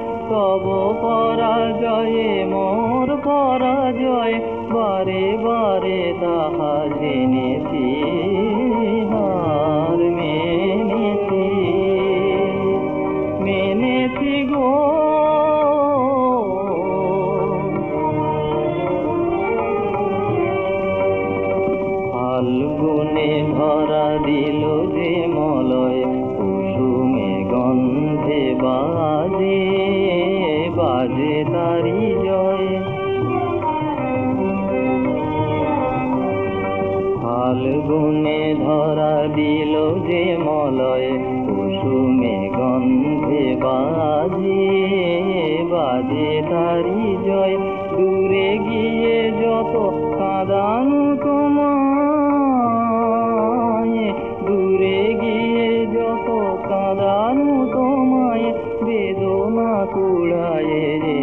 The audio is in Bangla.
তব পরাজয়ে মোর পরাজয় বারে বারে তাহা জেনেছি, হার মেনেছি মেনেছি গো। ফাল্গুনে ধরা দিল যে মলয়, কুসুমে গন্ধে বাজে বাজে তারি জয়। ফাল্গুনে ধরা দিল যে মলয়, কুসুমে গন্ধে বাজে বাজে তারি জয়। দূরে গিয়ে যত কাঁদানু তোমায়, দূরে গিয়ে যত কাঁদানু তোমায়, বেদনা কুড়ায়ে